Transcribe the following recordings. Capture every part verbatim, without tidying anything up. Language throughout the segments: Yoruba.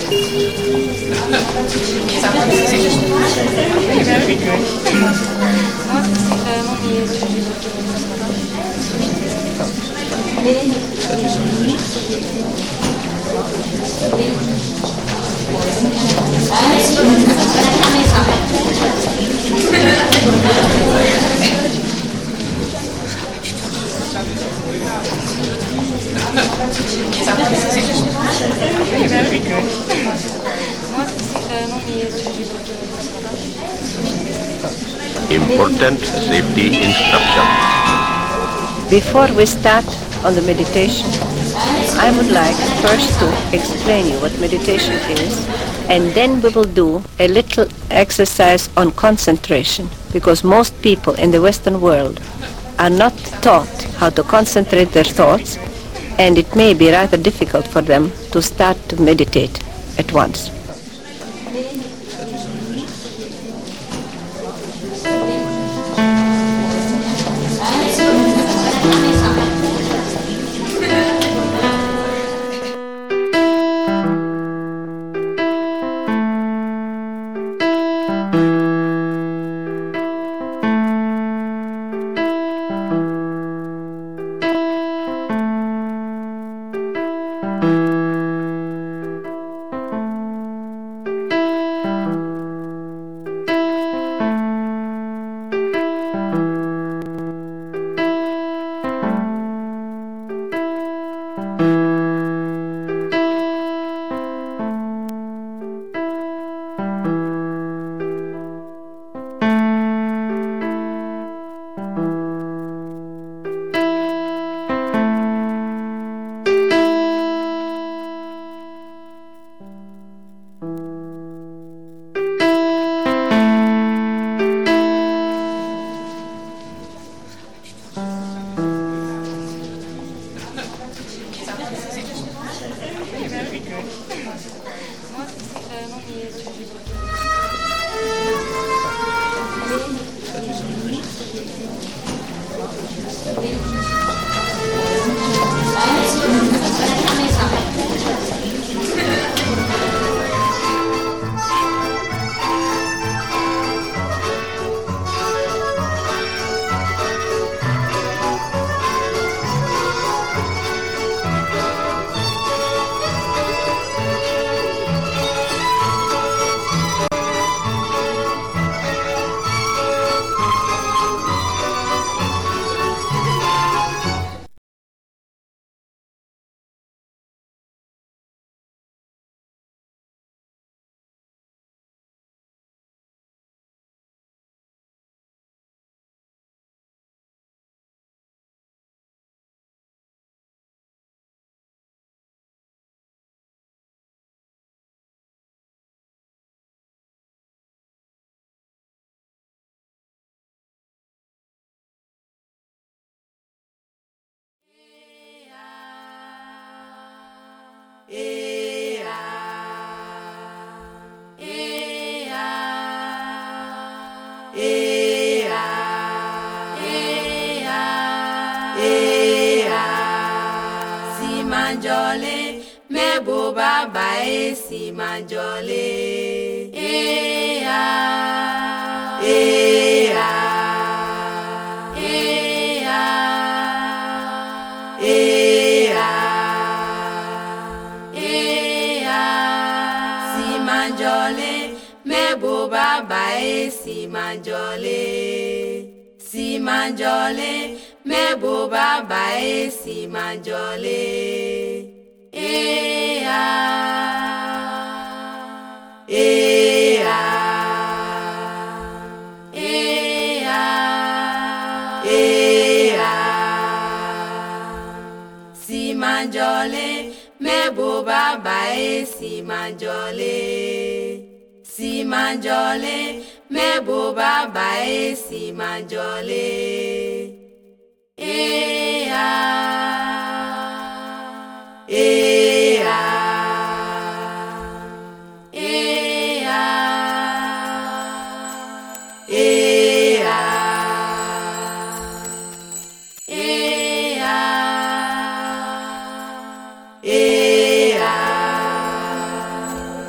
Important safety instructions. Before we start on the meditation, I would like first to explain you what meditation is, and then we will do a little exercise on concentration, because most people in the Western world are not taught how to concentrate their thoughts, and it may be rather difficult for them to start to meditate at once. Simanjole, mebo baba e simanjole. Eh ah, eh ah, eh ah, eh ah, eh ah. Simanjole, mebo baba e simanjole. Simanjole, mebo baba e simanjole. Eh ah, eh ah, eh ah, eh ah. Simanjole, mebo baba e simanjole. Simanjole, mebo baba e simanjole. Eh ah, eh ah, eh ah, eh ah, eh ah, eh ah.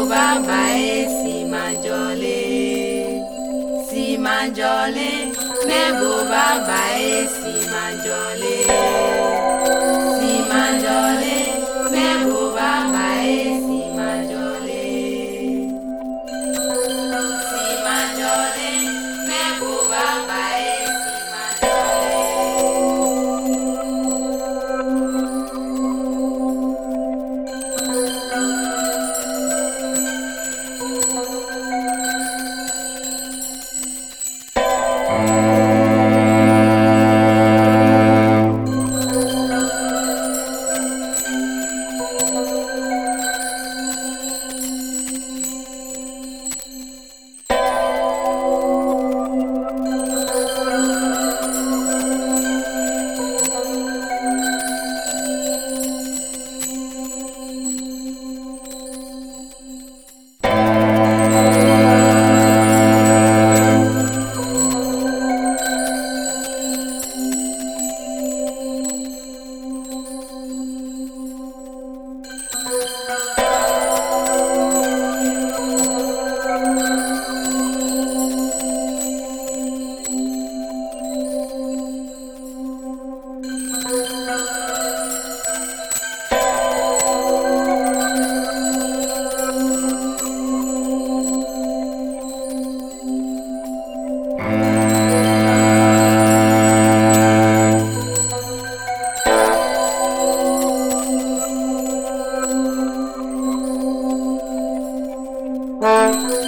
bàbá ẹ̀ sì máa jọlé, sì máa jọlé, mẹ́bù bàbá ẹ̀ sì máa jọlé, sì máa jọlé, mẹ́bù bàbá ẹ̀ sì máa jọlé, sì máa jọlé, mẹ́bù bàbá ẹ̀ sì máa jọlé. Thank you.